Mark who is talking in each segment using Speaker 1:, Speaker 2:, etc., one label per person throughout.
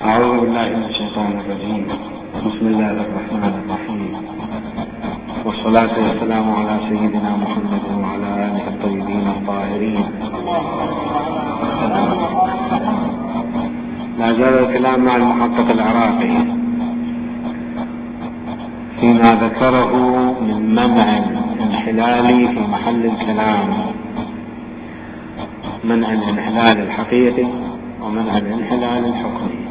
Speaker 1: أعوذ بالله من الشيطان الرجيم. بسم الله الرحمن الرحيم، والصلاة والسلام على سيدنا محمد وعلى آله الطيبين الطاهرين. لا زال الكلام مع المحقق العراقي فيما ذكره من منع الانحلال في محل الكلام، منع الانحلال الحقيقي ومنع الانحلال الحكمي،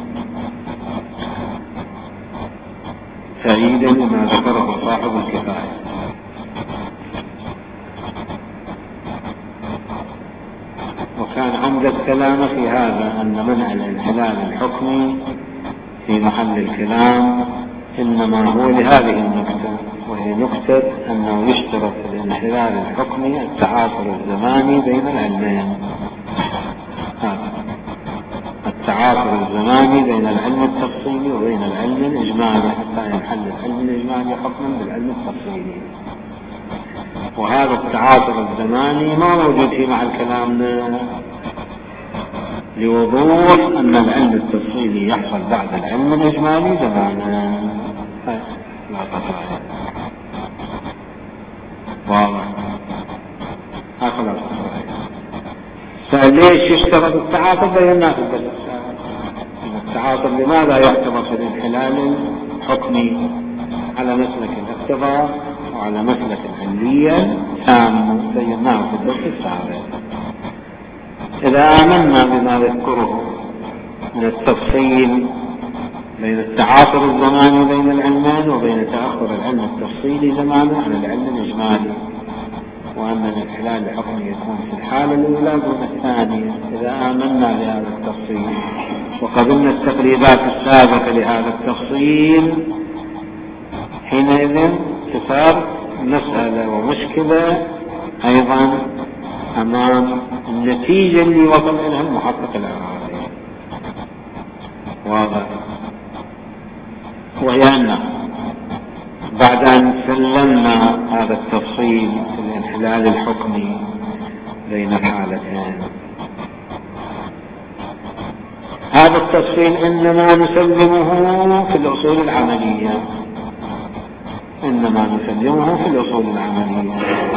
Speaker 1: تأييدا لما ذكره صاحب الكفاية. وكان عمد الكلام في هذا أن منع الانحلال الحكمي في محل الكلام إنما هو لهذه النقطة، وهي نقطة أنه يشترط في الانحلال الحكمي التعاصر الزماني بين العلمين، التعاصر الزماني بين العلم التفصيلي وبين العلم الإجمالي، حتى ينحل العلم الإجمالي حكما بالعلم التفصيلي. وهذا التعاصر الزماني ما موجود في مع الكلام لوضوح أن العلم التفصيلي يحصل بعد العلم الإجمالي زمانا لا قطع. واضح؟ هكذا فليش يشترط التعاطف؟ بيناه في الدرس السابق. التعاطف لماذا يعتبر في الانحلال الحكمي على مسلك الاقتضاء وعلى مسلك العلية تام؟ بيناه في الدرس السابق. إذا آمنا بما يذكره من التفصيل بين التعاصر الزماني بين العلمان وبين تأخر العلم التفصيلي زمانا عن العلم الإجمالي، وأن الانحلال الحكمي يكون في الحالة الأولى دون الثانية، إذا آمنا بهذا التفصيل وقبلنا التقريبات السابقة لهذا التفصيل، حينئذ تصار مسألة ومشكلة أيضا أمام النتيجة اللي وصل إليها المحقق العراقي. واضح؟ وهي أن بعد أن سلمنا هذا التفصيل في الانحلال الحكمي بين الحالتين، هذا التفصيل إنما نسلمه في الأصول العملية، إنما نسلمه في الأصول العملية،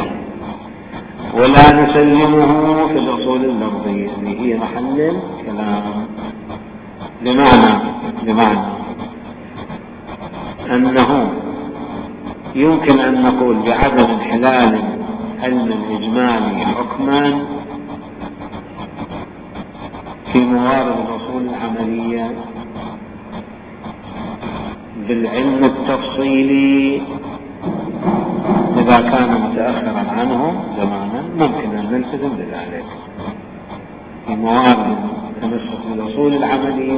Speaker 1: ولا نسلمه في الأصول اللفظية اللي هي محل الكلام. بمعنى أنه يمكن أن نقول بعدم انحلال علم الإجمالي حكما في موارد الأصول العملية بالعلم التفصيلي إذا كان متأخرا عنه زمانا، ممكن أن نلتزم بذلك. في موارد تمسك بالأصول العملية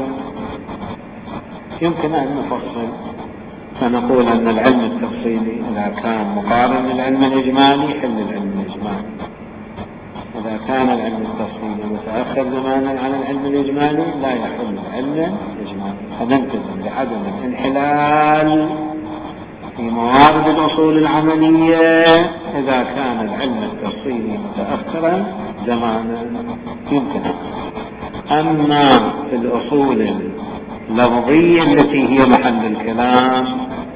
Speaker 1: يمكن أن نفصل فنقول أن العلم التفصيلي إذا كان مقارن للعلم الإجمالي يحل العلم الإجمالي، إذا كان العلم التفصيلي متأخر زمانا عن العلم الإجمالي لا يحل العلم الإجمالي، فنلتزم بعدم الانحلال في موارد الأصول العملية إذا كان العلم التفصيلي متأخرا زمانا يمكن. أما في الأصول اللفظية التي هي محل الكلام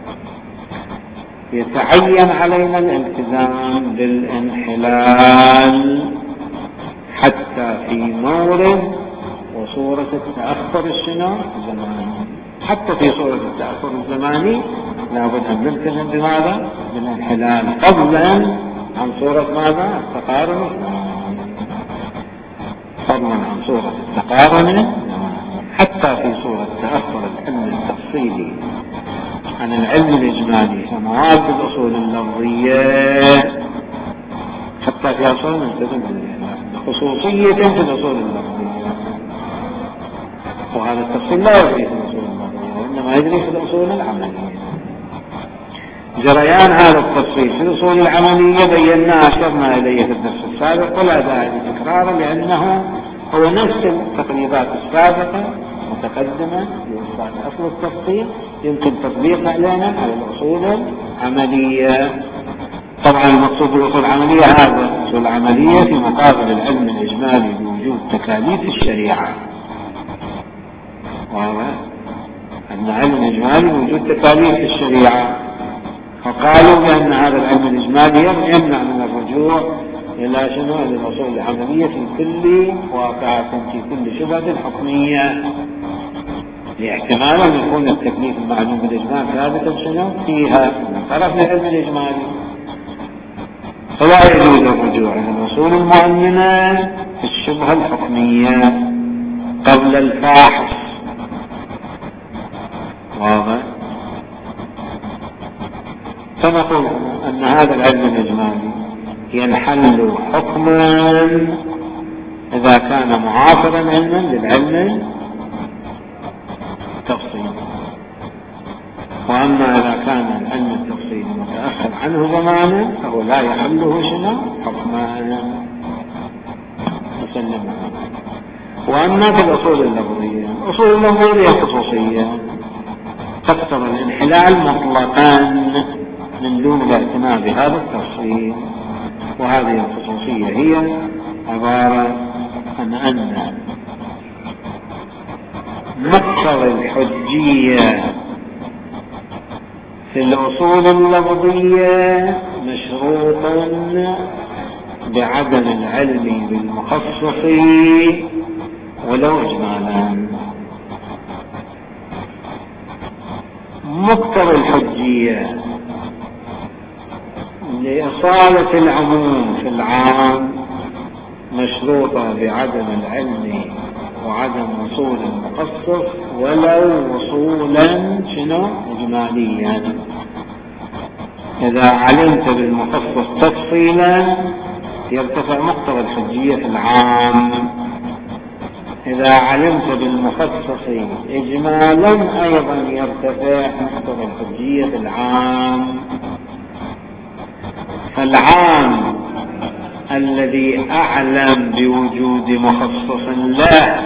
Speaker 1: يتعين علينا الالتزام بالانحلال حتى في مورد وصورة التأخر الزماني، حتى في صورة التأخر الزماني لابد أن نلتزم بماذا؟ بالانحلال، فضلا عن صورة ماذا؟ التقارن الزماني، فضلا عن صورة التقارن حتى في صورة تأخر العلم التفصيلي عن العلم الإجمالي كمواد الأصول اللفظية، حتى في أصول نلتزم بالانحلال خصوصية في الأصول اللفظية. وهذا التفصيل لا يجري في الأصول اللفظية وإنما يجري في الأصول العملية. جريان هذا التفصيل في الأصول العملية بيناه أشرنا إليه في الدرس السابق ولا داعي لتكراره، لأنه هو نفس التقريبات السابقة متقدمة لإثبات أصل التفصيل يمكن تطبيقه علينا على الأصول العملية. طبعا المقصود بالأصول العملية هذا الأصول العملية في مقابل العلم الإجمالي بوجود تكاليف الشريعة، أن علم إجمالي وجود تكاليف في الشريعة، فقالوا بأن هذا العلم الإجمالي يمنع من الرجوع إلى شنو؟ إلى الأصول العملية في كل واقعة، في كل شبهة حكمية، لاحتمال أن يكون التكليف المعلوم بالإجمال ثابتا شنو؟ فيها من طرف العلم الإجمالي، فلا يجوز الرجوع إلى الأصول المعينة في الشبهة الحكمية قبل الفاحص. واضح؟ فنقول أن هذا العلم الإجمالي ينحل حكما إذا كان معاصرا علما للعلم التفصيلي، وأما إذا كان العلم التفصيلي متأخر عنه زمانا فهو لا يحله شنو؟ حكما مسلما. وأما في الأصول اللفظية، الأصول اللفظية خصوصية تقتضي الانحلال مطلقا من دون الاعتناء بهذا التفصيل، وهذه الخصوصية هي عبارة عن أن مقتضى الحجية في الأصول اللفظية مشروطا بعدم العلم بالمخصص ولو إجمالا. مقتضى الحجية لإصالة العموم في العام مشروطة بعدم العلم وعدم وصول المخصص ولو وصولا شنو؟ إجماليا. إذا علمت بالمخصص تفصيلا يرتفع مقتضى الحجية في العام، إذا علمت بالمخصص إجمالا أيضا يرتفع مقتضى الحجية في العام. فالعام الذي أعلم بوجود مخصص له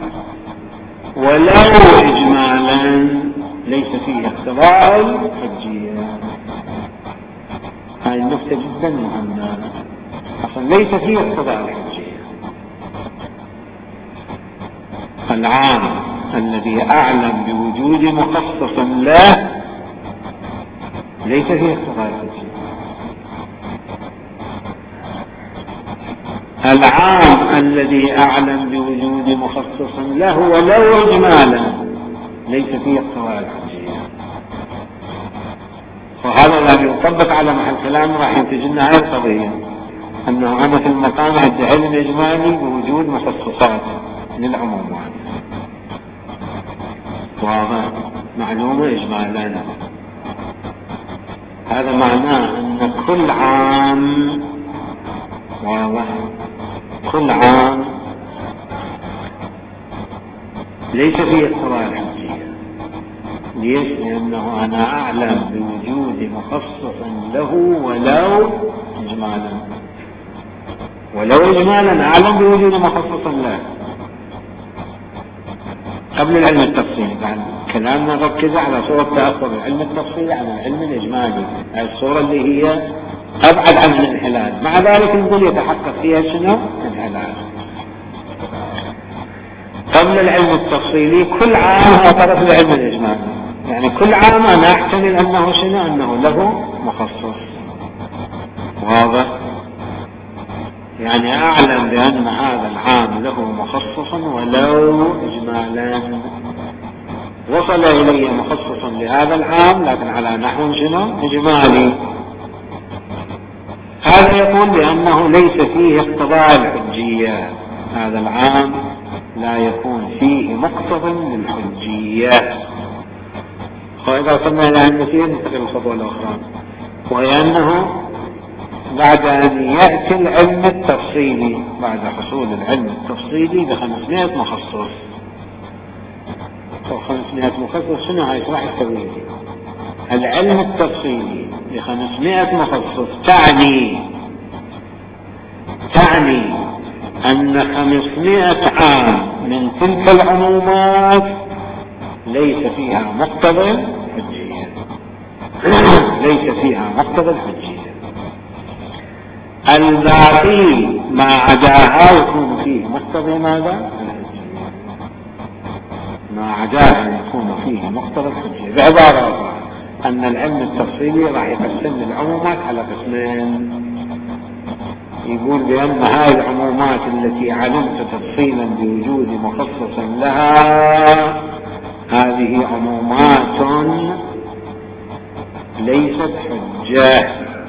Speaker 1: ولو إجمالا ليس فيه اقتضاء الحجية. هذه النقطة جدا مهمة، أصلا ليس فيه اقتضاء الحجية. العام الذي أعلم بوجود مخصص له ليس فيه اقتضاء الحجية. العام الذي أعلم بوجود مخصص له ولو إجمالا ليس فيه اقتضاء الحجية. وهذا الذي يطبق على محل كلام راح ينتج لنا هذه القضية، أنه أنا في المقام عندي علم إجمالي بوجود مخصصات للعموم، واضح؟ معلومة إجمالا. هذا معناه أن كل عام، واضح، كل عام ليس فيه اقتضاء الحجية. ليش؟ لأنه أنا أعلم بوجود مخصص له ولو إجمالا، ولو إجمالا أعلم بوجود مخصص له قبل العلم التفصيلي. يعني كلامنا ركز على صورة تأثر العلم التفصيلي عن العلم الإجمالي، هذه الصورة اللي هي أبعد عن الانحلال، مع ذلك نقول يتحقق فيها شنو؟ الانحلال. قبل العلم التفصيلي كل عام هو طرف العلم الإجمالي، يعني كل عام أنا أحتمل أنه شنو؟ أنه له مخصص. واضح؟ يعني أعلم بأن هذا العام له مخصصا ولو إجمالا. وصل إلي مخصصا لهذا العام لكن على نحو شنو؟ إجمالي. هذا يقول بأنه ليس فيه اقتضاء الحجية، هذا العام لا يكون فيه مقتضى للحجية. وإذا وصلنا إلى المسير ننتقل الخطوة الأخرى، وهي أنه بعد أن يأتي العلم التفصيلي، بعد حصول العلم التفصيلي ب500 مخصص، 500 مخصص شنو هاي؟ راح يسوي العلم التفصيلي ب500 مخصص تعني أن 500 عام من تلك العمومات ليس فيها مقتضى الحجية، ليس فيها مقتضى الحجية. الباقي ما عداها يكون فيه مقتضى ماذا؟ الحجية. ما عداها يكون فيه مقتضى الحجية. بعبارة أخرى أن العلم التفصيلي راح يقسم العمومات على قسمين. يقول بأن هذه العمومات التي علمت تفصيلا بوجود مخصص لها هذه عمومات ليست حجة.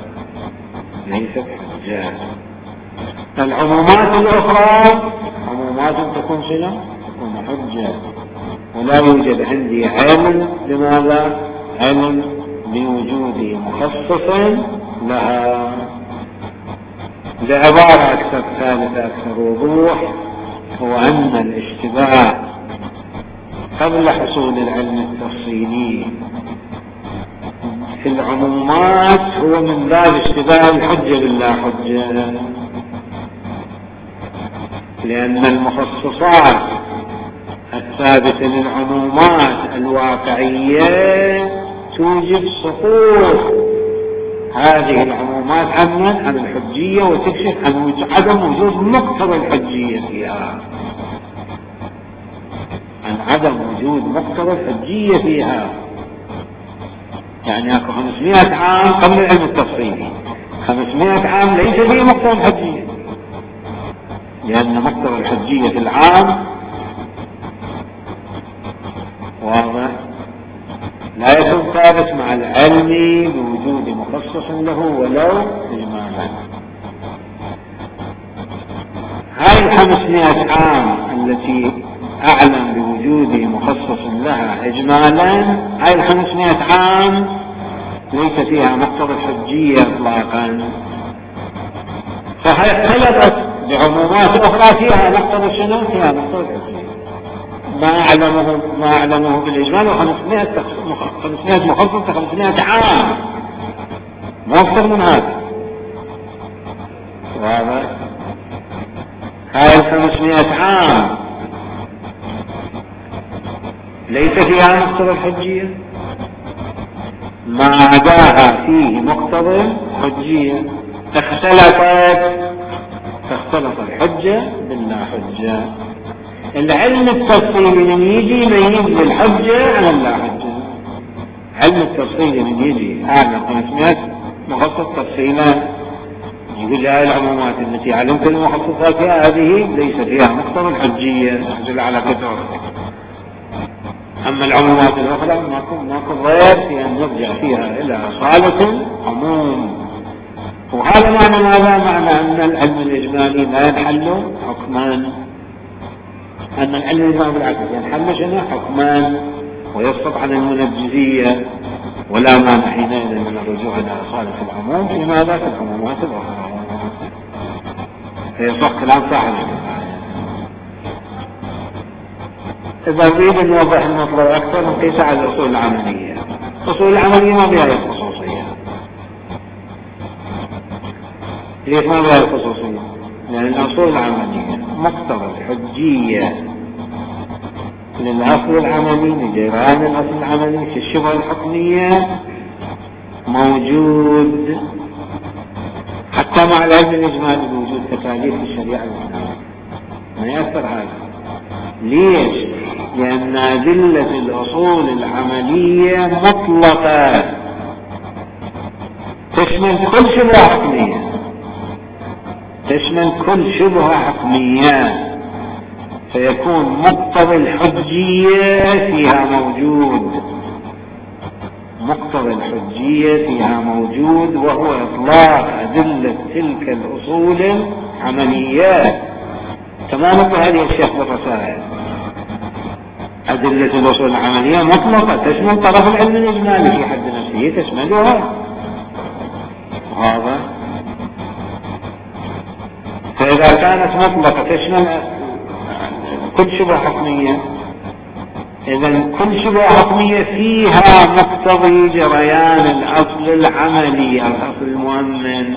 Speaker 1: العمومات الأخرى عمومات تكون صلة، تكون حجة، ولا يوجد عندي علم لماذا؟ علم بوجود مخصص لها. بعبارة أكثر ثالثة أكثر وضوح، هو أن الاشتباه قبل حصول العلم التفصيلي في العمومات هو من باب اشتباه الحجة باللا حجة، لأن المخصصات الثابتة للعمومات الواقعية توجب سقوط هذه العمومات عن الحجية، وتكشف عن عدم وجود مقتضى الحجية فيها، عن عدم وجود مقتضى الحجية فيها. يعني اكو 500 عام قبل العلم التفصيلي، 500 عام ليس فيه مقتضى الحجية، لأن مقتضى الحجية في العام واضح لا يكون ثابت مع العلم بوجود مخصص له ولو إجمالا. هاي 500 عام التي أعلم بوجود مخصص لها إجمالا، هاي 500 عام ليس فيها مقتضى الحجية إطلاقا، فهي اختلطت بعمومات أخرى فيها مقتضى شنو؟ فيها مقتضى الحجية. ما أعلمه بالإجمال 500 مخصص 500 عام، ما أكثر من هذا. واضح؟ هاي 500 عام ليس فيها مقتضى الحجية، ما عداها فيه مقتضى الحجية. اختلط الحجة باللا حجة. العلم التفصيلي من يجي يميز الحجة عن اللا حجة. علم التفصيلي من يجي أعلم 500 مخصص تفصيلا، يقول هاي العمومات التي علمت المخصصات هذه ليس فيها مقتضى الحجية، نحجل على كثر. أما العمومات الأخرى ماكو ضير في أن نرجع فيها إلى أصالة عموم. وهذا معنى ماذا؟ معنى أن العلم الإجمالي لا ينحل حكمان، أن العلم الإجمالي بالعكس ينحل شنو؟ حكمان، ويسقط عن المنجزية، ولا مانع حينئذ من الرجوع إلى أصالة العموم في ماذا؟ في العمومات الأخرى. فيصح كلام صاحب. إذا نريد أن نوضح المطلب أكثر نقيس على الأصول العملية. الأصول العملية ما بها خصوصية. ليش ما بها خصوصية؟ لأن الأصول العملية مقتضى الحجية للأصل العملي، لجيران الأصل العملي في الشبهة الحكمية موجود حتى مع العلم الإجمالي بوجود تكاليف الشريعة الإسلامية. ما يأثر هذا. ليش؟ لأن أدلة الأصول العملية مطلقة تشمل كل شبهة حكمية، تشمل كل شبهة حكمية، فيكون مقتضى الحجية فيها موجود، مقتضى الحجية فيها موجود، وهو إطلاق أدلة تلك الأصول العمليات. تماما هذه الشيخ بالرسائل. أدلة الأصول العملية مطلقة تشمل طرف العلم الإجمالي في حد نفسه، تشملها هذا. فإذا كانت مطلقة تشمل كل شبهة حكمية، إذن كل شبهة حكمية فيها مقتضي جريان الأصل العملي، الأصل المؤمن.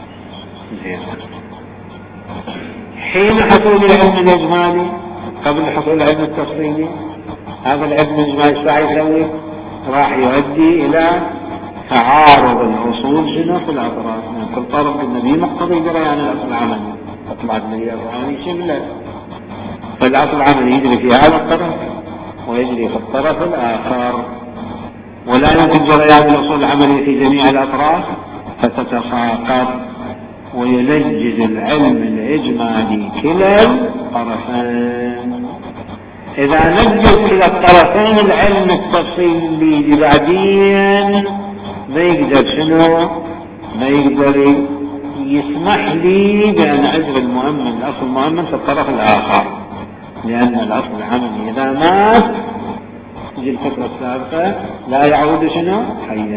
Speaker 1: حين حصول العلم الإجمالي قبل حصول العلم التفصيلي، هذا العلم الإجمالي ايش راح يسوي؟ راح يؤدي إلى تعارض الأصول شنو في الأطراف. كل طرف النبي مقتضي جريان الأصل العملي، طلعت النبي القرآني شمله، فالأصل العملي يجري في هذا الطرف ويجري في الطرف الآخر، ولا يمكن جريان الأصول العملية في جميع الأطراف فتتساقط وينجز العلم الإجمالي كلا الطرفين. إذا نجز كلا الطرفين العلم التفصيلي بعدين ما يقدر ما يقدر يسمح لي بأن أجري الأصل المؤمن في الطرف الآخر، لأن الأصل العملي إذا مات تجي الفكرة السابقة لا يعود حيا.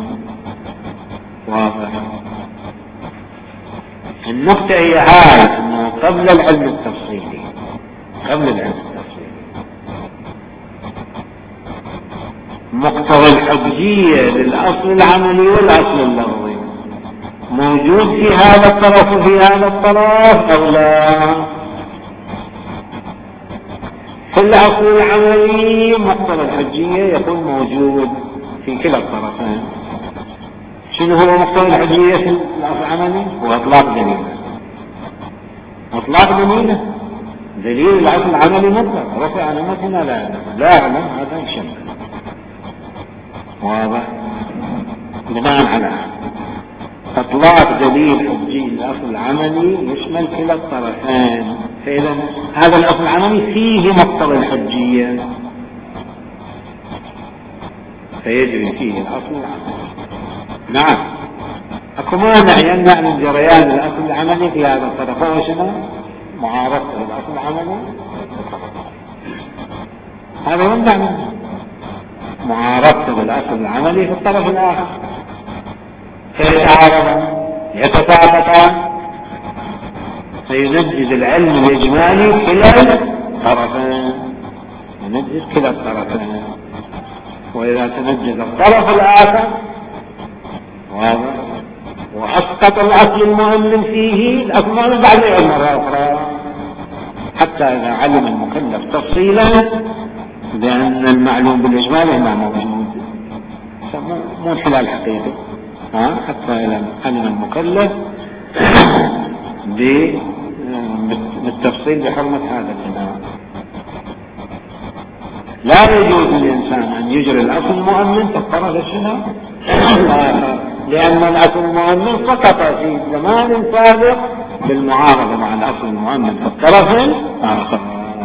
Speaker 1: واضح؟ النقطة هي هاي، أنه قبل العلم التفصيلي مقتضى الحجية للأصل العملي والأصل اللفظي موجود في هذا الطرف وفي هذا الطرف أو لا؟ في الأصل العملي مقتضى الحجية يكون موجود في كلا الطرفين. شنو هو مقتضى الحجية في الأصل العملي؟ هو إطلاق دليل الأصل العملي مطلق، رفع علامتنا لا أعلم هذا يشمل. واضح؟ بناء على إطلاق دليل حجي الأصل العملي يشمل كلا الطرفين، فإذا هذا الأصل العملي فيه مقتضى الحجية فيجري فيه الأصل العملي. نعم، أكو مانع يمنع من جريان الأصل العملي في هذا الطرف، هو شنو؟ معارضته الأصل العملي، هذا يمنع منه معارضته بالأصل العملي في الطرف الآخر، فيتعارضان يتساقطان فينجز العلم الإجمالي كلا الطرفين. وإذا تنجز الطرف الآخر وأسقط الأصل المؤمن فيه، الأصل المؤمن بعد يعلم مرة أخرى حتى إذا علم المكلف تفصيلا بأن المعلوم بالإجمال ما موجود، مو انحلال حقيقي، حتى إذا علم المكلف بالتفصيل بحرمة هذا الإمام. لا يجوز للإنسان أن يجري الأصل المؤمن في الطرف الشنو؟ لأن الأصل المؤمن سقط في زمان سابق بالمعارضة مع الأصل المؤمن في الطرف الآخر.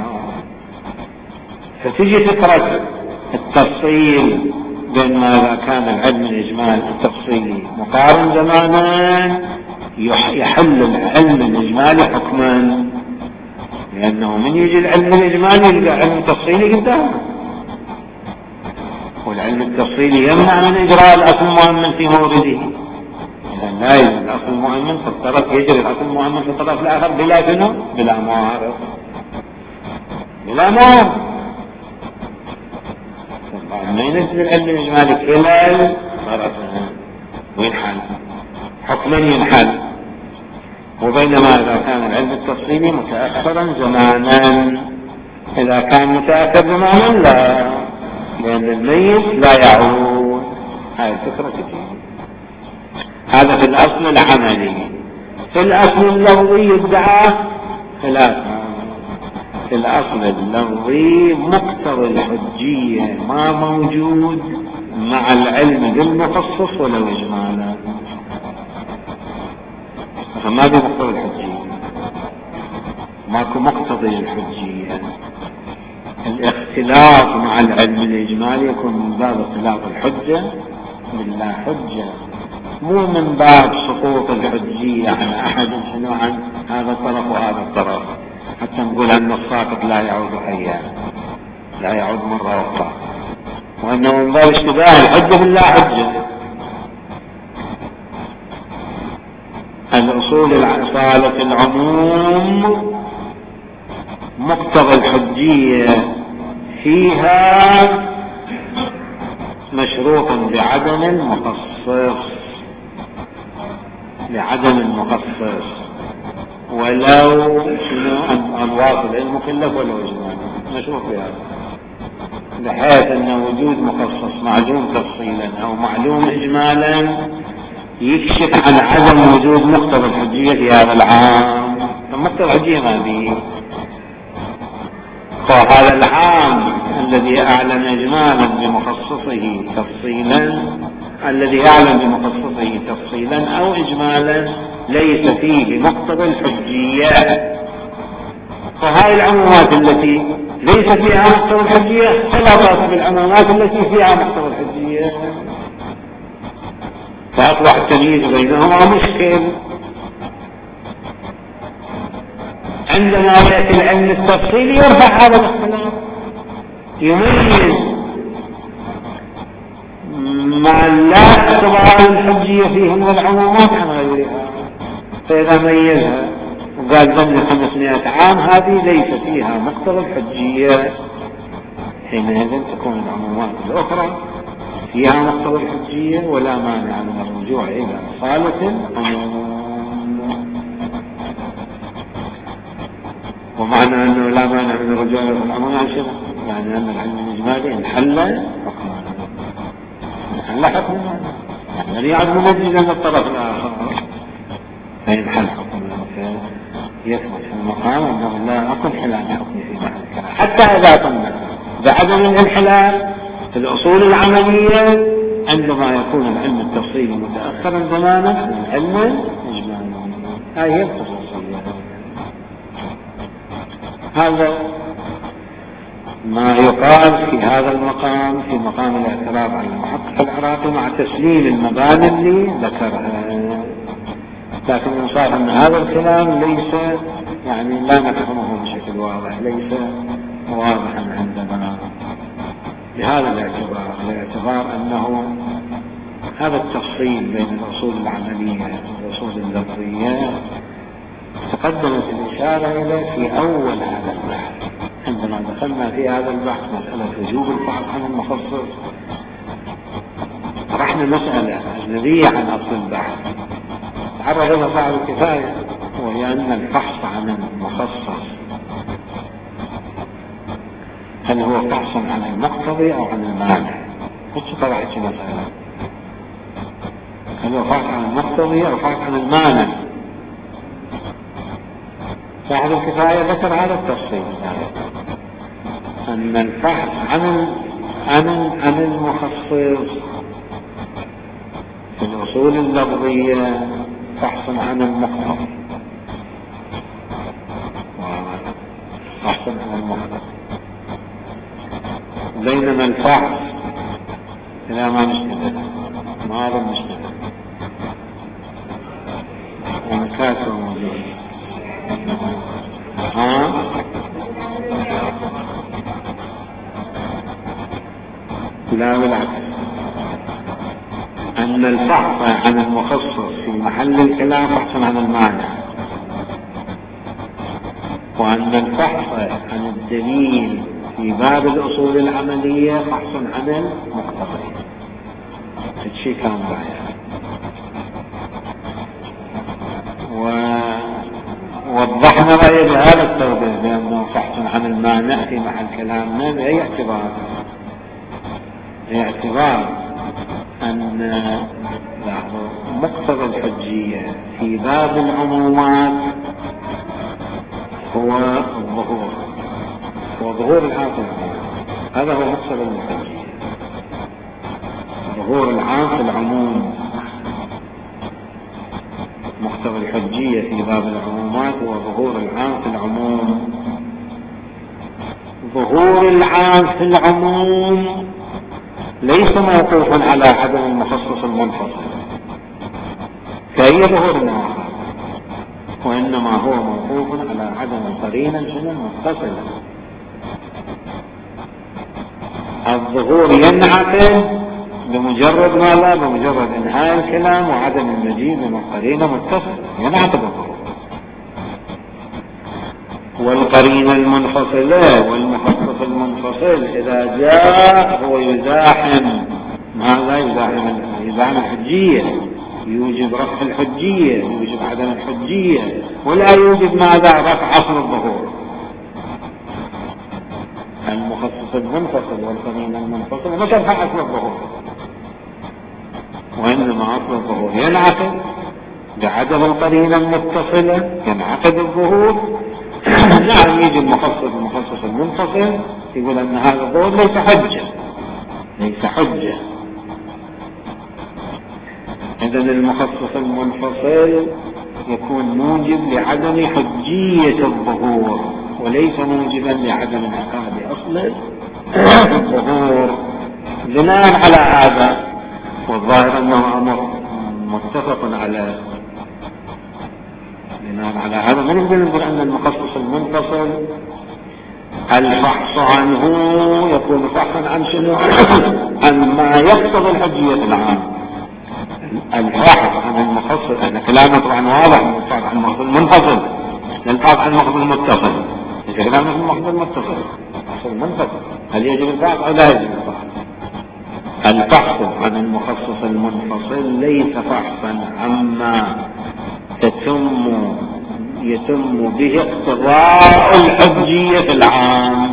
Speaker 1: فتجي فكرة التفصيل بين ماذا كان العلم الإجمالي التفصيلي مقارن زمانا يحل العلم الإجمالي حكما، لأنه من يجي العلم الإجمالي يلقى علم التفصيلي قدامه، والعلم التفصيلي يمنع من إجراء الأصل المؤمن في مورده. إذا لا يجري الأصل المؤمن في الطرف، يجري الأصل المؤمن في الطرف الآخر بلا معارض. ما ينزل العلم الإجمالي كلا الطرفين وينحل حكما ينحل. وبينما إذا كان العلم التفصيلي متأخرا زمانا، إذا كان متأخر زمانا لا، لأن الميت لا يعود. هاي الفكرة كثير. هذا في الأصل العملي. في الأصل اللفظي يدعى خلافا. في الأصل اللفظي مقتضى الحجية ما موجود مع العلم بالمخصص ولو إجمالا، فما بمقتضى الحجية، ماكو مقتضي الحجية. الاختلاط مع العلم الإجمالي يكون من باب اختلاط الحجة باللا حجة، مو من باب سقوط الحجية عن أحد شنو عن هذا الطرف وهذا الطرف، حتى نقول أن الساقط لا يعود حيا، لا يعود مرة أخرى، وأنه من باب اشتباه الحجة باللا حجة. الأصول صالة العموم مقتضى الحجية فيها مشروط بعدم المخصص ولو الواصل المكلف ولو إجمالا، مشروط بهذا، بحيث أن وجود مخصص معلوم تفصيلا أو معلوم إجمالا يكشف عن عدم وجود مقتضى الحجية في هذا العام. فمقتضى الحجية ما به، فهذا العام الذي أعلن إجمالا بمخصصه تفصيلا، الذي أعلن بمخصصه تفصيلا أو إجمالا ليس فيه مقتضى الحجية. فهذه العمومات التي ليس فيها مقتضى الحجية خلطت بالعمومات التي فيها مقتضى الحجية، فأصبح التمييز بينهما مشكل. عندما يأتي العلم التفصيلي يرفع هذا الاختلاف، يميز مع لا اعتبار الحجية فيه من العمومات عن غيرها. فإذا ميزها وقال ضمن 500 عام هذه ليس فيها مقتضى الحجية، حينئذ تكون العمومات الأخرى فيها مقتضى الحجية ولا مانع من الرجوع إلى أصالة العموم. ومعنى أنه لا مانع من الرجوع إلى العموم يعني أن العلم الإجمالي انحل حكم يعني يعد ممجدا للطرف الآخر فينحل حكم يثبت في المقام أنه لا أكون حلال حكمي في محل الكلام، حتى إذا قلنا بعدم الانحلال في الأصول العملية عندما يكون العلم التفصيلي متأخرا زمانا عن العلم الإجمالي. هذه الخصوصية. هذا ما يقال في هذا المقام، في مقام الاعتراض على المحقق العراقي مع تسليل المباني اللي ذكرها. لكن يصار أن هذا الكلام ليس يعني لا نفهمه بشكل واضح، ليس واضحا عندنا بهذا الاعتبار أنه هذا التفصيل بين الأصول العملية والأصول اللفظية تقدمت الإشارة إليه في أول هذا البحث. عندما دخلنا في هذا البحث مسألة وجوب الفحص عن المخصص، طرحنا مسألة أجنبية عن أصل البحث تعرض إلى صاحب الكفاية، وهي أن الفحص عن المخصص هل هو فحص عن المقتضي أو عن المانع؟ كنت طرحت مسألة هل هو فحص عن المقتضي أو فحص عن المانع. صاحب الكفاية ذكر هذا التفصيل، أن الفحص عن المخصص في الأصول اللفظية فحص عن المقتضي، فحص عن المقتضي، بينما الفحص إلى ما نشتغل ما هذا المشتغل ومكاسب موجود. لا بالعكس، أن الفحص عن المخصص في محل الكلام فحص عن المانع، وأن الفحص عن الدليل في باب الأصول العملية فحص عن المقتضي. الشيء كان رأيه ووضحنا رأيه بهذا التوضيح بأنه فحص عن المانع في محل كلامنا بأي اعتبار أن مقتضى الحجية في باب العمومات هو ظهور العام في العموم. هذا هو مقتضى الحجية، ظهور العام في العموم. مقتضى الحجية في باب العمومات هو ظهور العام في العموم. ظهور العام في العموم ليس موقوفا على عدم المخصص المنفصل كأي ظهور آخر، وإنما هو موقوف على عدم القرينة المتصلة. الظهور ينعقد بمجرد ماذا؟ بمجرد انهاء الكلام وعدم المجيء من قرينة متصلة، ينعقد الظهور. والقرينة المنفصلة والمخصص المنفصل إذا جاء هو يزاحم ماذا؟ يزاحم الحجية، يوجب رفع الحجية، يوجب عدم الحجية، ولا يوجب ماذا؟ رفع أصل الظهور. المخصص المنفصل والقرينة المنفصلة ما ترفع أصل الظهور، وإنما أصل الظهور ينعقد بعدم القرينة المتصلة، ينعقد الظهور نعم يجي المخصص المنفصل يقول أن هذا الظهور ليس حجة. إذن المخصص المنفصل يكون موجب لعدم حجية الظهور وليس موجبا لعدم انعقاد أصل الظهور. بناء على هذا والظاهر أنه أمر متفق على بناء على هذا نقول أن المخصص المنفصل الفحص عنه يكون فحصا عن شنو؟ عن ما يقتضي الحجية العام. الفحص عن المخصص احنا كلامنا طبعا واضح من الفحص عن المخصص المنفصل للفحص عن المخصص المتصل. إذا كلامنا في المخصص المتصل المنفصل هل يجب الفحص أو لا يجب الفحص؟ الفحص عن المخصص المنفصل ليس فحصا عما يتم به اقتضاء الحجية العام.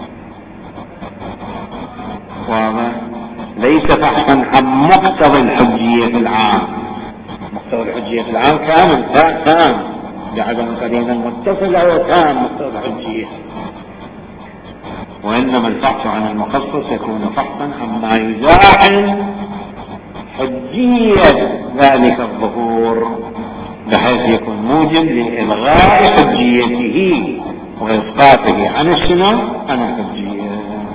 Speaker 1: واضح؟ ليس فحصا عن مقتضى الحجية العام. مقتضى الحجية العام كامل تام بعدم قرينة متصلة وتام مقتضى الحجية. وإنما الفحص عن المخصص يكون فحصا عما يزاحم حجية ذلك الظهور بحيث يكون موجب لإلغاء حجيته وإسقاطه عن الشنو؟ عن الحجية.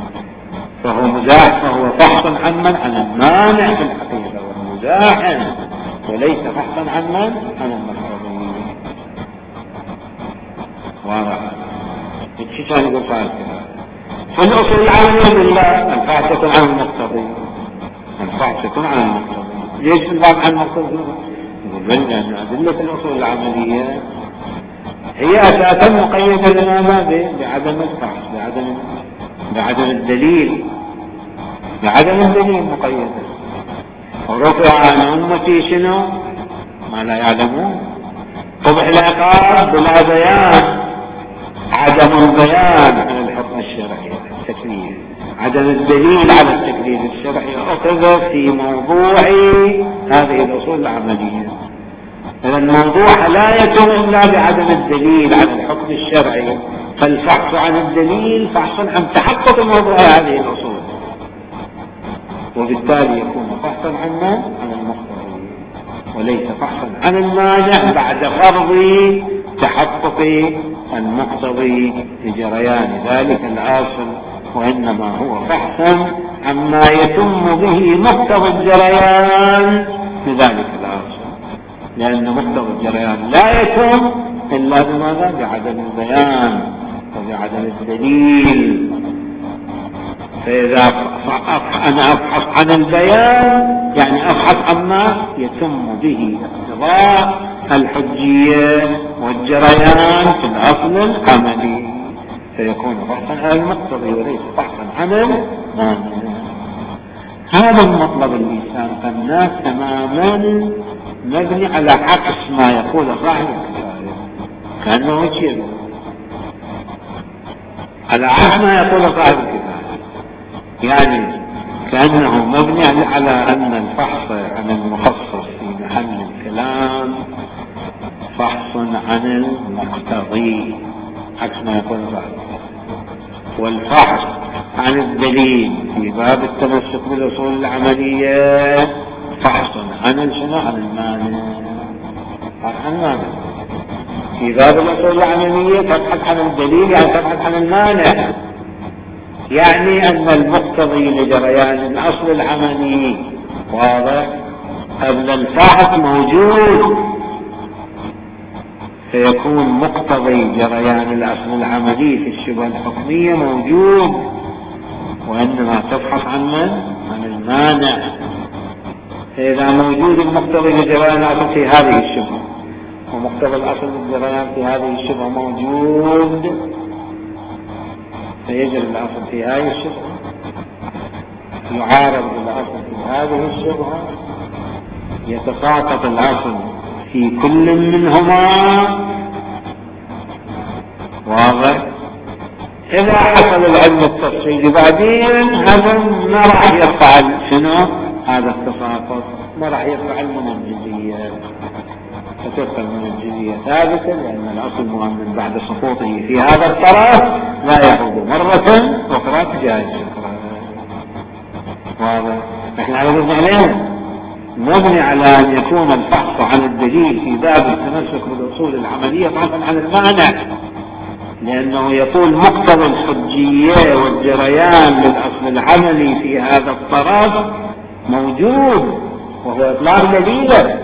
Speaker 1: فهو فحص عن المانع في الحقيقة والمزاحم وليس فحصا عن المقتضي. واضح؟ ايش كان يقول فاعل كذا؟ في الأصول العامة بالله الفحص يكون عن المقتضي. ليش في الباب عن المقتضي؟ يقول لأن أدلة الأصول العملية هي أساسا مقيدة لنا بعدم الفحص بعدم الدليل مقيدة. ورفع عن أمتي شنو؟ ما لا يعلمون. قبح العقاب بلا بيان، عدم البيان عن الحكم الشرعي التكليف، عدم الدليل على التكليف الشرعي أخذ في موضوع هذه الأصول العملية. إذا الموضوع لا يتم إلا بعدم الدليل على الحكم الشرعي، فالفحص عن الدليل فحص عن تحقق موضوع هذه الأصول، وبالتالي يكون فحصا عن المقتضي وليس فحصا عن المانع بعد فرض تحقق المقتضي لجريان ذلك الأصل، وإنما هو فحصا عما يتم به مقتضى الجريان لذلك الأصل، لأن مقتضى الجريان لا يتم إلا بماذا؟ بعدم البيان وبعدم الدليل. فإذا أنا أبحث عن البيان يعني أبحث عما يتم به اقتضاء الحجية والجريان في الأصل العملي، فيكون بحثا عن المقتضي وليس بحثا عن المانع. هذا المطلب اللسان فالناس تماما مبني على عكس ما يقول صاحب الكفاية، كأنه يجيب على عكس ما يقول صاحب الكفاية، يعني كأنه مبني على أن الفحص عن المخصص في محل الكلام فحص عن المقتضي عكس ما يقول صاحب، والفحص عن الدليل في باب التمسك بالأصول العملية فحص عن المانع. في باب الأصول العملية تبحث عن الدليل يعني تبحث عن المانع، يعني أن المقتضي لجريان الأصل العملي واضح قبل الفحص موجود، فيكون مقتضي جريان الأصل العملي في الشبهة الحكمية موجود، وإنما تبحث عن المانع. فإذا موجود المقتضي لجريان الأصل في هذه الشبهة ومقتضى الأصل للجريان في هذه الشبهة موجود، فيجري الأصل في هذه الشبهة يعارض الأصل في هذه الشبهة، يتساقط الأصل في كل منهما واضح. إذا حصل العلم التفصيلي بعدين هذا ما راح يفعل شنو هذا التساقط، ما راح يفعل من الجزئيات، فتؤخذ من الجزية ثابتة، لأن الأصل المؤمن بعد سقوطه في هذا الطرف لا يعود مرة أخرى تجاه الشكرة. واضح؟ نحن على علينا نبني على أن يكون الفحص عن الدليل في باب التمسك بالأصول العملية بحثا عن المانع، لأنه يقول مقتضى الحجية والجريان للأصل العملي في هذا الطرف موجود، وهو إطلاق دليله،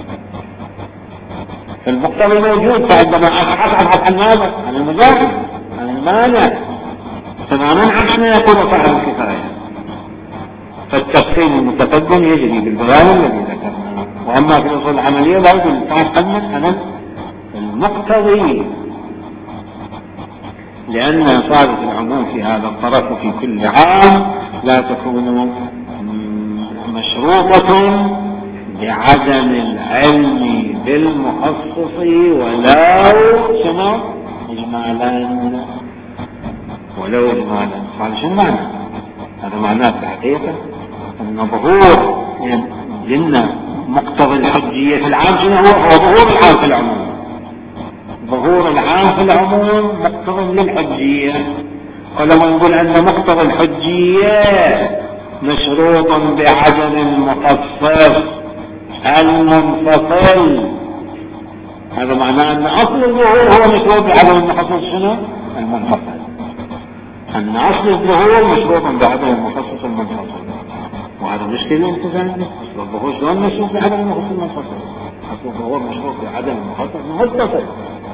Speaker 1: فالمقتضى موجود. فعندما أبحث عن ماذا؟ عن المجاهد، عن المانع، تماما عكس ما يقول صاحب الكفاية. فالتفصيل المتقدم يجري بالبيان الذي ذكرناه، وأما في الأصول العملية لا يمكن التحكم عن المقتضي، لأن إصابة العموم في هذا الطرف وفي كل عام لا تكون مشروطة بعدم العلم بالمخصص ولو إجمالا، ولو إجمالا. قال شو معنى؟ هذا معناه في الحقيقة أن ظهور لنا مقتضى الحجية في العام شنو هو ظهور العام في العموم. ظهور العام في العموم مقتضى للحجية، ولما نقول أن مقتضى الحجية مشروط بعدم المخصص المنفصل، هذا معناه أن أصل الظهور هو مشروط بعدم المخصص شنو؟ المنفصل. أن أصل الظهور مشروط بعدم المخصص المنفصل، وهذا مشكلة انتزاعي. أصل الظهور شلون مشروط بعدم المخصص المنفصل؟ أصل الظهور مشروط بعدم المخصص المنفصل،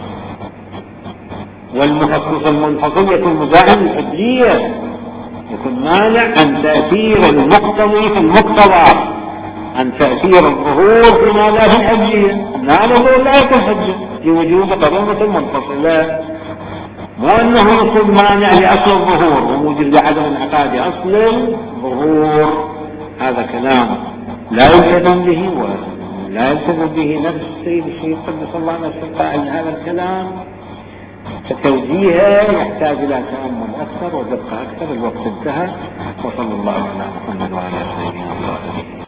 Speaker 1: والمخصص المنفصل يكون مزاحم للحجية، يكون مانع عن تأثير المقتضي في المقتضى، عن تأثير الظهور في ماذا؟ في الحجية. هذا الظهور لا يكون حجة لوجود قرينة منفصلة، مو أنه يكون مانع لأصل الظهور وموجب لعدم انعقاد أصل الظهور. هذا كلام لا يلتزم به ولا يلتزم به نفس السيد الشيخ قدس الله نفسه قائل هذا الكلام، فتوجيهه يحتاج إلى تأمل أكثر ودقة أكثر. الوقت انتهى، وصلى الله على محمد وعلى آله وصحبه.